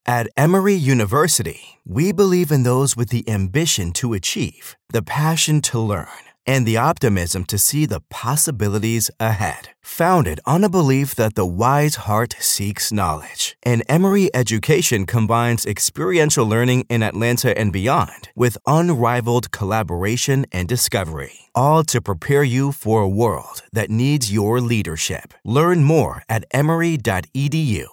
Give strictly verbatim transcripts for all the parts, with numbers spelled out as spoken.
At Emory University, we believe in those with the ambition to achieve, the passion to learn, and the optimism to see the possibilities ahead. Founded on a belief that the wise heart seeks knowledge, and Emory education combines experiential learning in Atlanta and beyond with unrivaled collaboration and discovery, all to prepare you for a world that needs your leadership. Learn more at emory dot e d u.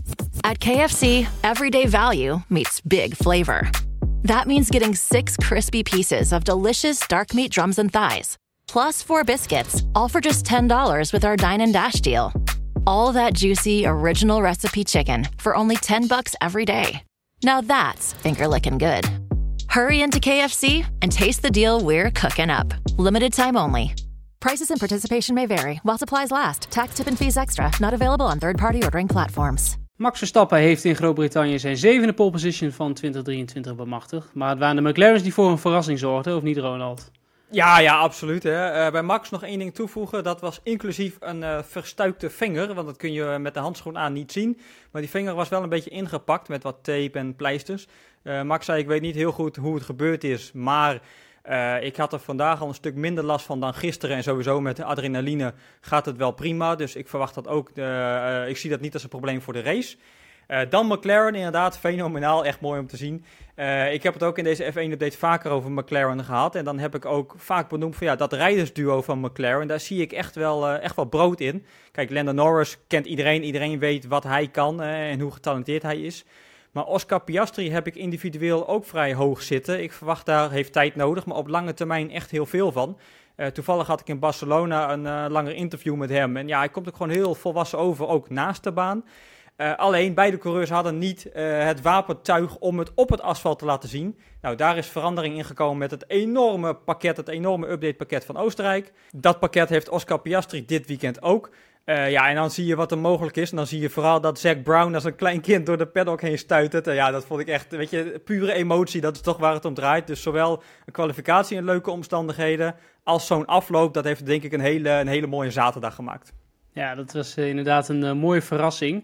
At K F C, everyday value meets big flavor. That means getting six crispy pieces of delicious dark meat drums and thighs, plus four biscuits, all for just ten dollars with our Dine and Dash deal. All that juicy, original recipe chicken for only ten bucks every day. Now that's finger-licking good. Hurry into K F C and taste the deal we're cooking up. Limited time only. Prices and participation may vary, while supplies last. Tax, tip and fees extra. Not available on third-party ordering platforms. Max Verstappen heeft in Groot-Brittannië zijn zevende pole position van twintig drieëntwintig bemachtigd. Maar het waren de McLaren's die voor een verrassing zorgden, of niet, Ronald? Ja, ja, absoluut. Hè. Uh, bij Max nog één ding toevoegen. Dat was inclusief een uh, verstuikte vinger. Want dat kun je met de handschoen aan niet zien. Maar die vinger was wel een beetje ingepakt met wat tape en pleisters. Uh, Max zei, ik weet niet heel goed hoe het gebeurd is. Maar uh, ik had er vandaag al een stuk minder last van dan gisteren. En sowieso met de adrenaline gaat het wel prima. Dus ik verwacht dat ook. Uh, uh, ik zie dat niet als een probleem voor de race. Uh, dan McLaren, inderdaad, fenomenaal, echt mooi om te zien. Uh, ik heb het ook in deze F één update vaker over McLaren gehad. En dan heb ik ook vaak benoemd van ja, dat rijdersduo van McLaren, daar zie ik echt wel, uh, echt wel brood in. Kijk, Lando Norris kent iedereen, iedereen weet wat hij kan uh, en hoe getalenteerd hij is. Maar Oscar Piastri heb ik individueel ook vrij hoog zitten. Ik verwacht daar, heeft tijd nodig, maar op lange termijn echt heel veel van. Uh, toevallig had ik in Barcelona een uh, langer interview met hem. En ja, hij komt ook gewoon heel volwassen over, ook naast de baan. Uh, alleen, beide coureurs hadden niet uh, het wapentuig om het op het asfalt te laten zien. Nou, daar is verandering in gekomen met het enorme pakket, het enorme updatepakket van Oostenrijk. Dat pakket heeft Oscar Piastri dit weekend ook. Uh, ja, en dan zie je wat er mogelijk is. En dan zie je vooral dat Zac Brown als een klein kind door de paddock heen stuitert. Uh, ja, dat vond ik echt, weet je, pure emotie. Dat is toch waar het om draait. Dus zowel een kwalificatie in leuke omstandigheden als zo'n afloop. Dat heeft denk ik een hele, een hele mooie zaterdag gemaakt. Ja, dat was uh, inderdaad een uh, mooie verrassing.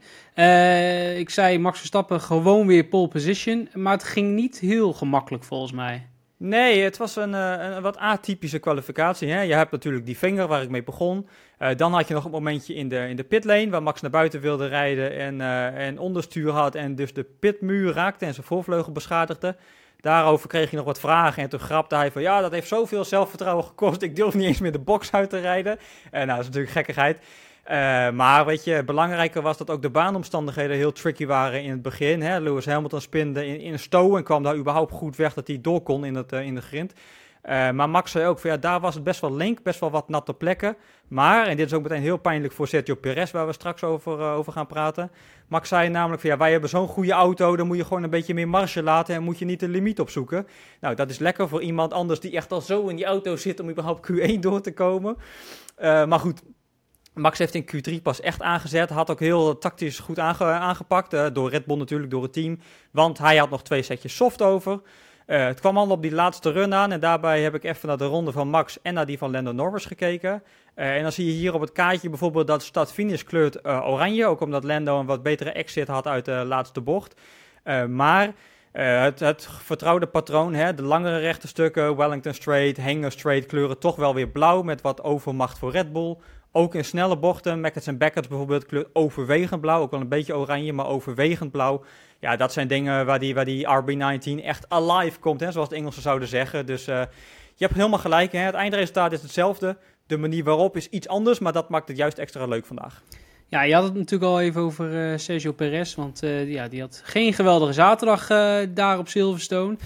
Uh, ik zei Max Verstappen gewoon weer pole position, maar het ging niet heel gemakkelijk volgens mij. Nee, het was een, uh, een wat atypische kwalificatie. Hè? Je hebt natuurlijk die vinger waar ik mee begon. Uh, dan had je nog een momentje in de, in de pitlane waar Max naar buiten wilde rijden en, uh, en onderstuur had en dus de pitmuur raakte en zijn voorvleugel beschadigde. Daarover kreeg je nog wat vragen en toen grapte hij van ja, dat heeft zoveel zelfvertrouwen gekost. Ik durf niet eens meer de box uit te rijden. Uh, nou, dat is natuurlijk gekkigheid. Uh, maar weet je, belangrijker was dat ook de baanomstandigheden heel tricky waren in het begin. Hè? Lewis Hamilton spinde in, in een stow en kwam daar überhaupt goed weg dat hij door kon in, het, uh, in de grind. Uh, maar Max zei ook van ja, daar was het best wel link, best wel wat natte plekken. Maar, en dit is ook meteen heel pijnlijk voor Sergio Perez, waar we straks over, uh, over gaan praten. Max zei namelijk van ja, wij hebben zo'n goede auto, dan moet je gewoon een beetje meer marge laten en moet je niet de limiet opzoeken. Nou, dat is lekker voor iemand anders die echt al zo in die auto zit om überhaupt Q één door te komen. Uh, maar goed. Max heeft in Q drie pas echt aangezet. Had ook heel tactisch goed aange- aangepakt. Uh, door Red Bull natuurlijk, door het team. Want hij had nog twee setjes soft over. Uh, het kwam allemaal op die laatste run aan. En daarbij heb ik even naar de ronde van Max en naar die van Lando Norris gekeken. Uh, en dan zie je hier op het kaartje bijvoorbeeld dat start-finish kleurt uh, oranje. Ook omdat Lando een wat betere exit had uit de laatste bocht. Uh, maar uh, het, het vertrouwde patroon, hè, de langere rechte stukken, Wellington Straight, Hanger Straight kleuren toch wel weer blauw met wat overmacht voor Red Bull. Ook in snelle bochten, Maggots en Beckett bijvoorbeeld, kleurt overwegend blauw. Ook wel een beetje oranje, maar overwegend blauw. Ja, dat zijn dingen waar die, waar die R B negentien echt alive komt, hè, zoals de Engelsen zouden zeggen. Dus uh, je hebt helemaal gelijk. Hè. Het eindresultaat is hetzelfde. De manier waarop is iets anders, maar dat maakt het juist extra leuk vandaag. Ja, je had het natuurlijk al even over uh, Sergio Perez, want uh, ja, die had geen geweldige zaterdag uh, daar op Silverstone.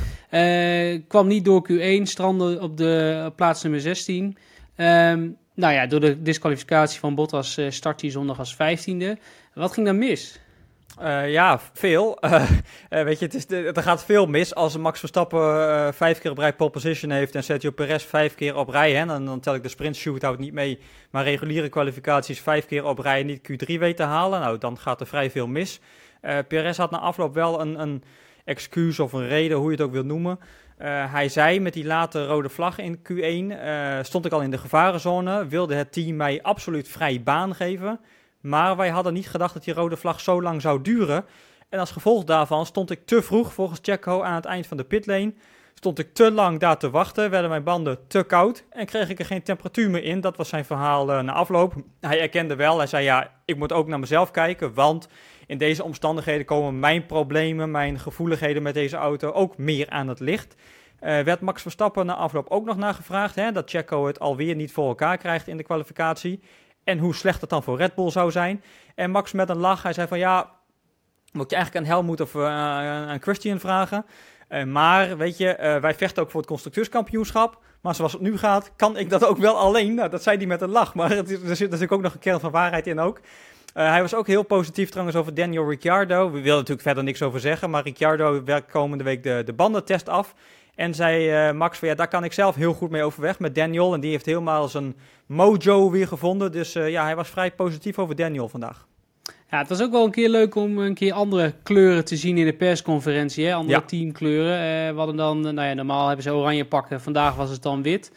Uh, kwam niet door Q één, strandde op de op plaats nummer zestien. Um, Nou ja, door de disqualificatie van Bottas uh, start hij zondag als vijftiende. Wat ging daar mis? Uh, ja, veel. Uh, uh, weet je, het is de, er gaat veel mis. Als Max Verstappen uh, vijf keer op rij pole position heeft en Sergio Perez vijf keer op rij, hè, dan, dan tel ik de sprint shootout niet mee, maar reguliere kwalificaties vijf keer op rij niet Q drie weet te halen, nou, dan gaat er vrij veel mis. Uh, Perez had na afloop wel een, een excuus of een reden, hoe je het ook wilt noemen. Uh, hij zei met die late rode vlag in Q één, uh, stond ik al in de gevarenzone, wilde het team mij absoluut vrij baan geven. Maar wij hadden niet gedacht dat die rode vlag zo lang zou duren. En als gevolg daarvan stond ik te vroeg volgens Checo aan het eind van de pitlane. Stond ik te lang daar te wachten, werden mijn banden te koud en kreeg ik er geen temperatuur meer in. Dat was zijn verhaal uh, na afloop. Hij erkende wel, hij zei ja, ik moet ook naar mezelf kijken, want in deze omstandigheden komen mijn problemen, mijn gevoeligheden met deze auto ook meer aan het licht. Uh, werd Max Verstappen na afloop ook nog nagevraagd, hè, dat Checo het alweer niet voor elkaar krijgt in de kwalificatie. En hoe slecht het dan voor Red Bull zou zijn. En Max met een lach, hij zei van ja, moet je eigenlijk aan Helmut of uh, aan Christian vragen. Uh, maar, weet je, uh, wij vechten ook voor het constructeurskampioenschap. Maar zoals het nu gaat, kan ik dat ook wel alleen. Nou, dat zei hij met een lach. Maar er zit natuurlijk ook nog een kern van waarheid in ook. Uh, hij was ook heel positief trouwens over Daniel Ricciardo. We wilden natuurlijk verder niks over zeggen. Maar Ricciardo werkt komende week de, de bandentest af. En zei uh, Max van ja, daar kan ik zelf heel goed mee overweg met Daniel. En die heeft helemaal zijn mojo weer gevonden. Dus uh, ja, hij was vrij positief over Daniel vandaag. Ja, het was ook wel een keer leuk om een keer andere kleuren te zien in de persconferentie. Hè? Andere ja. teamkleuren. Uh, we hadden dan, nou ja, normaal hebben ze oranje pakken. Vandaag was het dan wit.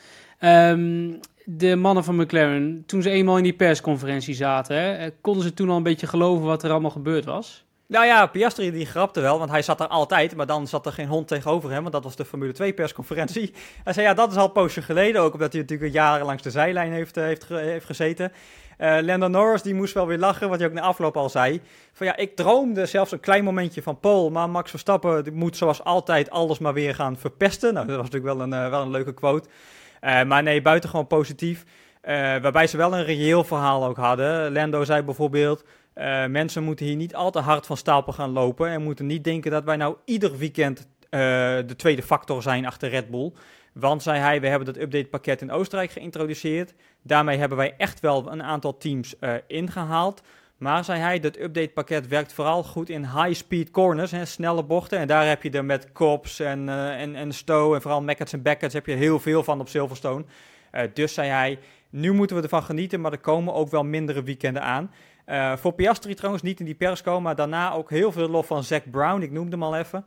Um, de mannen van McLaren, toen ze eenmaal in die persconferentie zaten, hè, konden ze toen al een beetje geloven wat er allemaal gebeurd was? Nou ja, Piastri die grapte wel, want hij zat er altijd, maar dan zat er geen hond tegenover hem, want dat was de Formule twee persconferentie. Hij zei ja, dat is al een poosje geleden, ook omdat hij natuurlijk jaren langs de zijlijn heeft, heeft, heeft gezeten. Uh, Lando Norris die moest wel weer lachen, wat hij ook na afloop al zei. Van ja, ik droomde zelfs een klein momentje van Pole, maar Max Verstappen die moet zoals altijd alles maar weer gaan verpesten. Nou, dat was natuurlijk wel een, uh, wel een leuke quote. Uh, maar nee, buitengewoon positief. Uh, waarbij ze wel een reëel verhaal ook hadden. Lando zei bijvoorbeeld, uh, mensen moeten hier niet al te hard van stapel gaan lopen en moeten niet denken dat wij nou ieder weekend uh, de tweede factor zijn achter Red Bull. Want, zei hij, we hebben dat updatepakket in Oostenrijk geïntroduceerd. Daarmee hebben wij echt wel een aantal teams uh, ingehaald. Maar, zei hij, dat updatepakket werkt vooral goed in high-speed corners, hè, snelle bochten. En daar heb je er met Cobbs en, uh, en, en Stowe en vooral Mackett's en Beckett's heb je heel veel van op Silverstone. Uh, dus, zei hij, nu moeten we ervan genieten, maar er komen ook wel mindere weekenden aan. Uh, voor Piastri trouwens niet in die persco, maar daarna ook heel veel lof van Zac Brown. Ik noemde hem al even.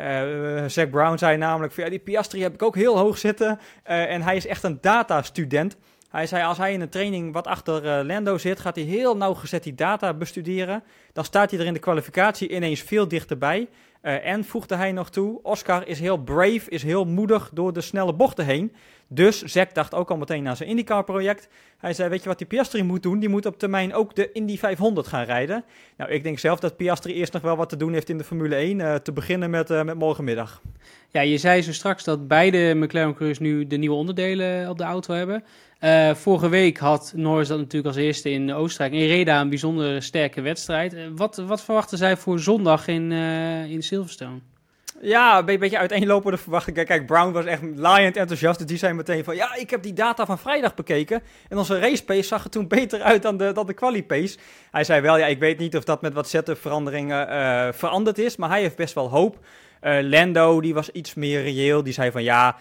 Uh, Zac Brown zei namelijk, ja, die Piastri heb ik ook heel hoog zitten. Uh, en hij is echt een datastudent. Hij zei, als hij in een training wat achter uh, Lando zit, gaat hij heel nauwgezet die data bestuderen. Dan staat hij er in de kwalificatie ineens veel dichterbij. Uh, en voegde hij nog toe, Oscar is heel brave, is heel moedig door de snelle bochten heen. Dus Zac dacht ook al meteen aan zijn IndyCar-project. Hij zei, weet je wat die Piastri moet doen? Die moet op termijn ook de Indy vijfhonderd gaan rijden. Nou, ik denk zelf dat Piastri eerst nog wel wat te doen heeft in de Formule één. Uh, te beginnen met, uh, met morgenmiddag. Ja, je zei zo straks dat beide McLaren-coureurs nu de nieuwe onderdelen op de auto hebben. Uh, vorige week had Norris dat natuurlijk als eerste in Oostenrijk. En reed daar een bijzonder sterke wedstrijd. Uh, wat, wat verwachten zij voor zondag in, uh, in Silverstone? Ja, een beetje uiteenlopende verwachtingen. Kijk, Brown was echt laaiend enthousiast. Dus die zei meteen van, ja, ik heb die data van vrijdag bekeken. En onze race pace zag er toen beter uit dan de, dan de quali pace. Hij zei wel, ja, ik weet niet of dat met wat setup veranderingen uh, veranderd is. Maar hij heeft best wel hoop. Uh, Lando, die was iets meer reëel. Die zei van, ja,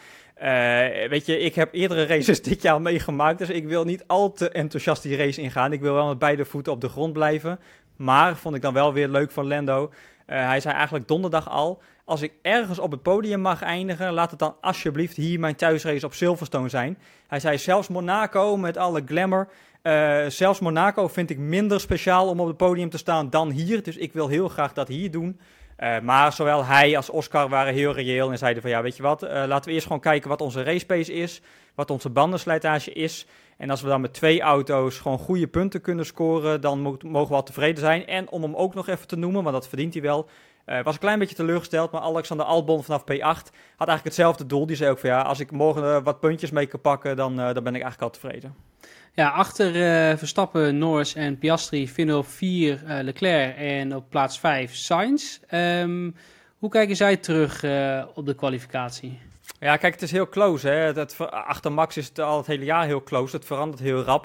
uh, weet je, ik heb eerdere races dit jaar meegemaakt. Dus ik wil niet al te enthousiast die race ingaan. Ik wil wel met beide voeten op de grond blijven. Maar, vond ik dan wel weer leuk van Lando. Uh, hij zei eigenlijk donderdag al, als ik ergens op het podium mag eindigen, laat het dan alsjeblieft hier mijn thuisrace op Silverstone zijn. Hij zei, zelfs Monaco met alle glamour, uh, zelfs Monaco vind ik minder speciaal om op het podium te staan dan hier. Dus ik wil heel graag dat hier doen. Uh, maar zowel hij als Oscar waren heel reëel en zeiden van, ja, weet je wat, uh, laten we eerst gewoon kijken wat onze race pace is, wat onze bandenslijtage is. En als we dan met twee auto's gewoon goede punten kunnen scoren, dan mo- mogen we wel tevreden zijn. En om hem ook nog even te noemen, want dat verdient hij wel, uh, was een klein beetje teleurgesteld, maar Alexander Albon vanaf P acht had eigenlijk hetzelfde doel. Die zei ook van, ja, als ik morgen uh, wat puntjes mee kan pakken, dan, uh, dan ben ik eigenlijk al tevreden. Ja, achter uh, Verstappen, Norris en Piastri vinden op vier uh, Leclerc en op plaats vijf Sainz. Um, hoe kijken zij terug uh, op de kwalificatie? Ja, kijk, het is heel close. Hè. Het, het, achter Max is het al het hele jaar heel close. Het verandert heel rap.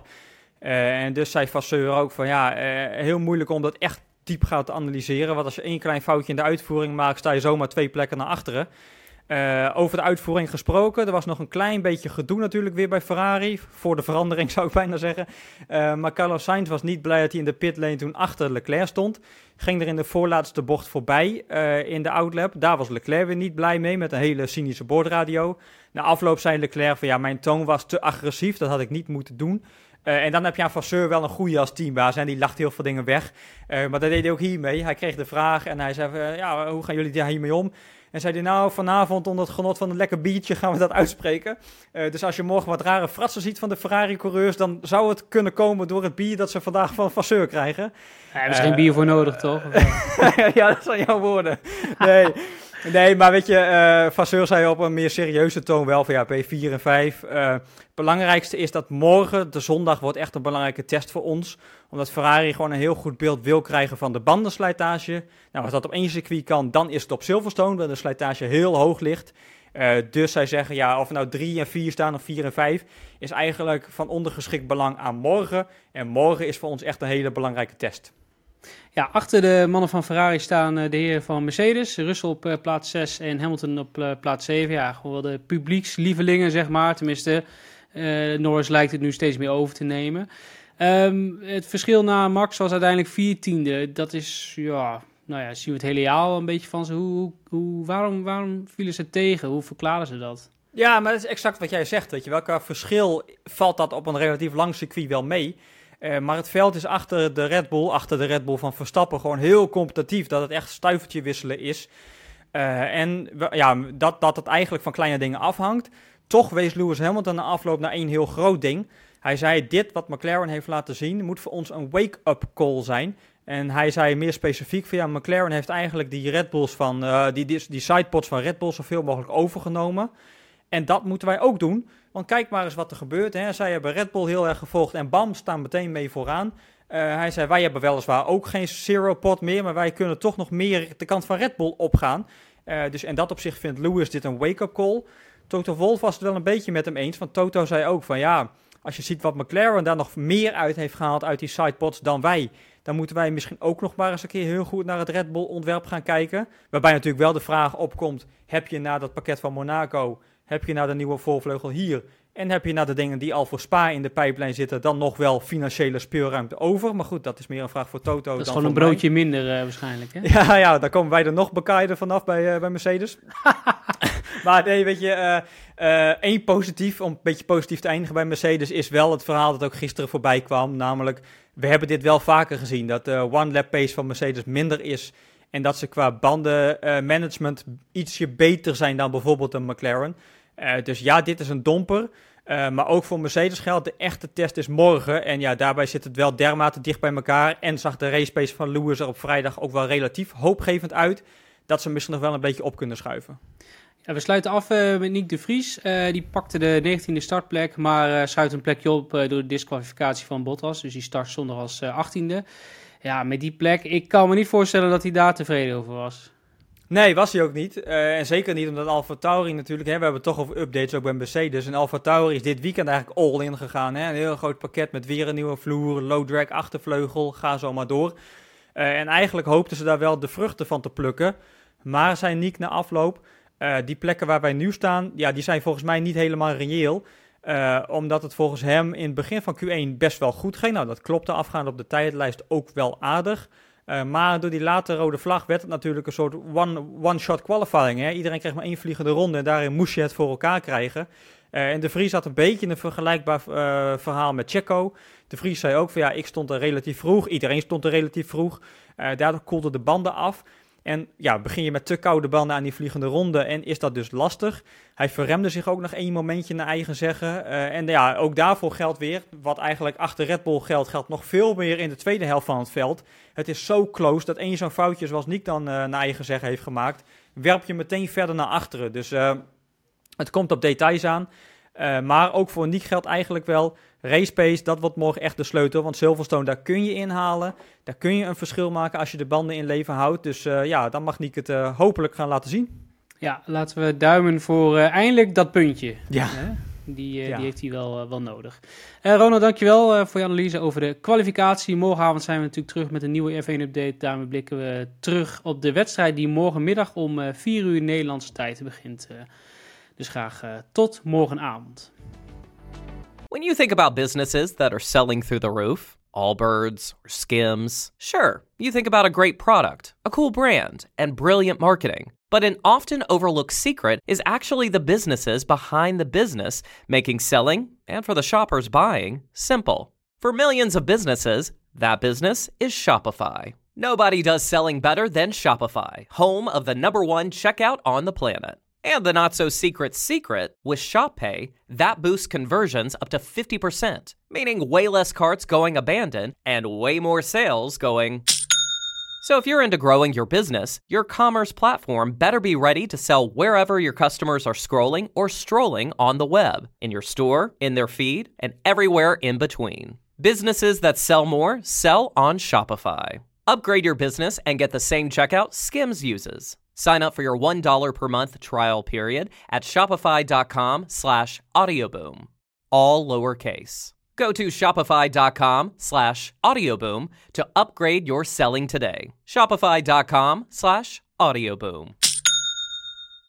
Uh, en dus zei Vasseur ook van, ja, uh, heel moeilijk om dat echt diep gaan te analyseren. Want als je één klein foutje in de uitvoering maakt, sta je zomaar twee plekken naar achteren. Uh, over de uitvoering gesproken, er was nog een klein beetje gedoe natuurlijk weer bij Ferrari. Voor de verandering zou ik bijna zeggen. Uh, maar Carlos Sainz was niet blij dat hij in de pitlane toen achter Leclerc stond. Ging er in de voorlaatste bocht voorbij uh, in de outlap. Daar was Leclerc weer niet blij mee met een hele cynische boordradio. Na afloop zei Leclerc van, ja, mijn toon was te agressief, dat had ik niet moeten doen. Uh, en dan heb je aan Vasseur wel een goede als teambaas. En die lacht heel veel dingen weg. Uh, maar dat deed hij ook hiermee. Hij kreeg de vraag en hij zei, uh, ja, hoe gaan jullie daar hiermee om? En zei hij, nou, vanavond onder het genot van een lekker biertje gaan we dat uitspreken. Uh, dus als je morgen wat rare fratsen ziet van de Ferrari-coureurs, dan zou het kunnen komen door het bier dat ze vandaag van Vasseur krijgen. Ja, er is uh, geen bier voor nodig, toch? Ja, dat zijn jouw woorden. Nee, nee, maar weet je, uh, Vasseur zei op een meer serieuze toon wel van ja, P vier en vijf. Uh, het belangrijkste is dat morgen, de zondag, wordt echt een belangrijke test voor ons. Omdat Ferrari gewoon een heel goed beeld wil krijgen van de bandenslijtage. Nou, als dat op één circuit kan, dan is het op Silverstone, waar de slijtage heel hoog ligt. Uh, dus zij zeggen, ja, of er nou drie en vier staan of vier en vijf, is eigenlijk van ondergeschikt belang aan morgen. En morgen is voor ons echt een hele belangrijke test. Ja, achter de mannen van Ferrari staan uh, de heren van Mercedes. Russell op uh, plaats zes en Hamilton op uh, plaats zeven. Ja, gewoon de publiekslievelingen, zeg maar. Tenminste, uh, Norris lijkt het nu steeds meer over te nemen. Um, het verschil na Max was uiteindelijk viertiende. Dat is, ja, nou ja, zien we het hele jaar al een beetje van ze. Hoe, hoe, waarom, waarom vielen ze tegen? Hoe verklaren ze dat? Ja, maar dat is exact wat jij zegt, weet je. Welke verschil valt dat op een relatief lang circuit wel mee? Uh, maar het veld is achter de Red Bull, achter de Red Bull van Verstappen, gewoon heel competitief. Dat het echt stuivertje wisselen is. Uh, en ja, dat, dat het eigenlijk van kleine dingen afhangt. Toch wees Lewis Hamilton na afloop naar één heel groot ding. Hij zei, dit wat McLaren heeft laten zien, moet voor ons een wake-up call zijn. En hij zei meer specifiek van ja, McLaren heeft eigenlijk die Red Bulls van, uh, die, die, die sidepods van Red Bull zoveel mogelijk overgenomen. En dat moeten wij ook doen. Want kijk maar eens wat er gebeurt. Hè. Zij hebben Red Bull heel erg gevolgd en bam, staan meteen mee vooraan. Uh, hij zei, wij hebben weliswaar ook geen zero pod meer, maar wij kunnen toch nog meer de kant van Red Bull opgaan. Uh, dus in dat opzicht vindt Lewis dit een wake-up call. Toto Wolff was het wel een beetje met hem eens, want Toto zei ook van ja, als je ziet wat McLaren daar nog meer uit heeft gehaald uit die sidepods dan wij, dan moeten wij misschien ook nog maar eens een keer heel goed naar het Red Bull ontwerp gaan kijken. Waarbij natuurlijk wel de vraag opkomt, heb je na dat pakket van Monaco, heb je na de nieuwe voorvleugel hier en heb je na de dingen die al voor Spa in de pijplijn zitten dan nog wel financiële speelruimte over? Maar goed, dat is meer een vraag voor Toto. Dat is dan gewoon een broodje mij. minder uh, waarschijnlijk, hè? Ja, ja, daar komen wij er nog bekaaide vanaf bij, uh, bij Mercedes. Maar nee, weet je, uh, uh, één positief, om een beetje positief te eindigen bij Mercedes, is wel het verhaal dat ook gisteren voorbij kwam. Namelijk, we hebben dit wel vaker gezien, dat de uh, one-lap pace van Mercedes minder is en dat ze qua bandenmanagement uh, ietsje beter zijn dan bijvoorbeeld een McLaren. Uh, dus ja, dit is een domper. Uh, maar ook voor Mercedes geldt, de echte test is morgen. En ja, daarbij zit het wel dermate dicht bij elkaar. En zag de race pace van Lewis er op vrijdag ook wel relatief hoopgevend uit, dat ze misschien nog wel een beetje op kunnen schuiven. Ja, we sluiten af uh, met Nick de Vries. Uh, die pakte de negentiende startplek, maar uh, schuift een plekje op uh, door de disqualificatie van Bottas. Dus die start zondag als uh, achttiende. Ja, met die plek, ik kan me niet voorstellen dat hij daar tevreden over was. Nee, was hij ook niet. Uh, en zeker niet omdat AlphaTauri natuurlijk, hè, we hebben het toch over updates ook bij Mercedes. En AlphaTauri is dit weekend eigenlijk all in gegaan. Hè? Een heel groot pakket met weer een nieuwe vloer, low drag achtervleugel, ga zo maar door. Uh, en eigenlijk hoopten ze daar wel de vruchten van te plukken. Maar zei Nick na afloop, uh, die plekken waar wij nu staan, ja, die zijn volgens mij niet helemaal reëel. Uh, omdat het volgens hem in het begin van Q één best wel goed ging. Nou, dat klopte afgaand op de tijdlijst ook wel aardig. Uh, maar door die late rode vlag werd het natuurlijk een soort one, one-shot qualifying. Hè? Iedereen kreeg maar één vliegende ronde en daarin moest je het voor elkaar krijgen. Uh, en De Vries had een beetje een vergelijkbaar uh, verhaal met Checo. De Vries zei ook van ja, ik stond er relatief vroeg. Iedereen stond er relatief vroeg. Uh, daardoor koelden de banden af. En ja, begin je met te koude banden aan die vliegende ronde en is dat dus lastig. Hij verremde zich ook nog één momentje naar eigen zeggen. Uh, en ja, ook daarvoor geldt weer, wat eigenlijk achter Red Bull geldt, geldt nog veel meer in de tweede helft van het veld. Het is zo close dat één zo'n foutje zoals Nick dan uh, naar eigen zeggen heeft gemaakt, werp je meteen verder naar achteren. Dus uh, het komt op details aan. Uh, maar ook voor Nick geldt eigenlijk wel, race pace, dat wordt morgen echt de sleutel. Want Silverstone, daar kun je inhalen. Daar kun je een verschil maken als je de banden in leven houdt. Dus uh, ja, dan mag Nick het uh, hopelijk gaan laten zien. Ja, laten we duimen voor uh, eindelijk dat puntje. Ja. Uh, die, uh, ja. die heeft hij wel, uh, wel nodig. Uh, Ronald, dankjewel uh, voor je analyse over de kwalificatie. Morgenavond zijn we natuurlijk terug met een nieuwe F één update. Daarmee blikken we terug op de wedstrijd die morgenmiddag om uh, vier uur Nederlandse tijd begint. Uh, dus graag uh, tot morgenavond. When you think about businesses that are selling through the roof, Allbirds or Skims, sure, you think about a great product, a cool brand, and brilliant marketing. But an often overlooked secret is actually the businesses behind the business, making selling, and for the shoppers buying, simple. For millions of businesses, that business is Shopify. Nobody does selling better than Shopify, home of the number one checkout on the planet. And the not-so-secret secret, with Shop Pay, that boosts conversions up to fifty percent, meaning way less carts going abandoned and way more sales going... So if you're into growing your business, your commerce platform better be ready to sell wherever your customers are scrolling or strolling on the web, in your store, in their feed, and everywhere in between. Businesses that sell more sell on Shopify. Upgrade your business and get the same checkout Skims uses. Sign up for your one dollar per month trial period at shopify.com slash audioboom. All lowercase. Go to shopify.com slash audioboom to upgrade your selling today. Shopify.com slash audioboom.